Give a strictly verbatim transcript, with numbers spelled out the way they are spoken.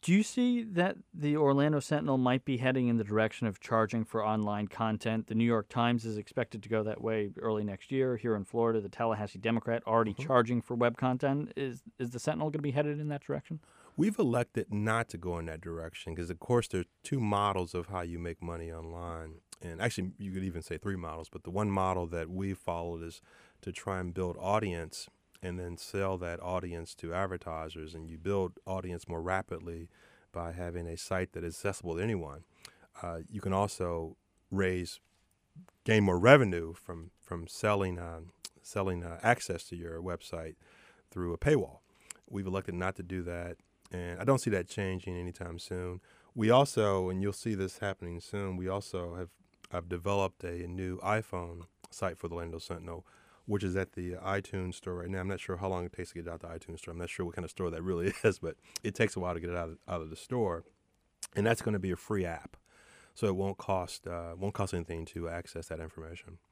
Do you see that the Orlando Sentinel might be heading in the direction of charging for online content? The New York Times is expected to go that way early next year. Here in Florida, the Tallahassee Democrat already Mhm. charging for web content. Is is the Sentinel going to be headed in that direction? We've elected not to go in that direction because, of course, there's two models of how you make money online. And actually, you could even say three models. But the one model that we followed is to try and build audience and then sell that audience to advertisers. And you build audience more rapidly by having a site that is accessible to anyone. Uh, you can also raise, gain more revenue from from selling uh, selling uh, access to your website through a paywall. We've elected not to do that, and I don't see that changing anytime soon. We also, and you'll see this happening soon, we also have I've developed a new iPhone site for the Orlando Sentinel, which is at the iTunes store right now. I'm not sure how long it takes to get it out the iTunes store. I'm not sure what kind of store that really is, but it takes a while to get it out of, out of the store. And that's going to be a free app, so it won't cost uh, won't cost anything to access that information.